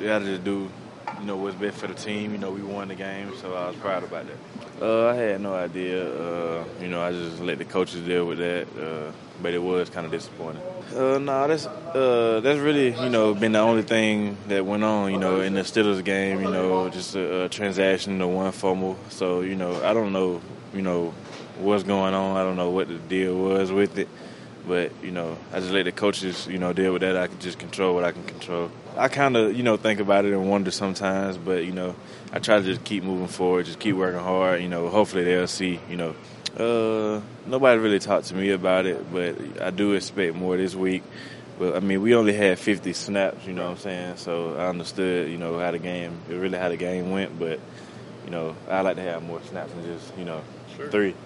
had to do, what's best for the team. We won the game, so I was proud about that. I had no idea. I just let the coaches deal with that, but it was kind of disappointing. No, that's really been the only thing that went on. In the Steelers game, just a transaction, one fumble. So I don't know, what's going on. I don't know what the deal was with it. But, I just let the coaches, deal with that. I can just control what I can control. I kind of, think about it and wonder sometimes. But, I try to just keep moving forward, just keep working hard. Hopefully they'll see, Nobody really talked to me about it, but I do expect more this week. But, we only had 50 snaps, you know what I'm saying? So I understood, how the game went. But, I like to have more snaps than just, 3.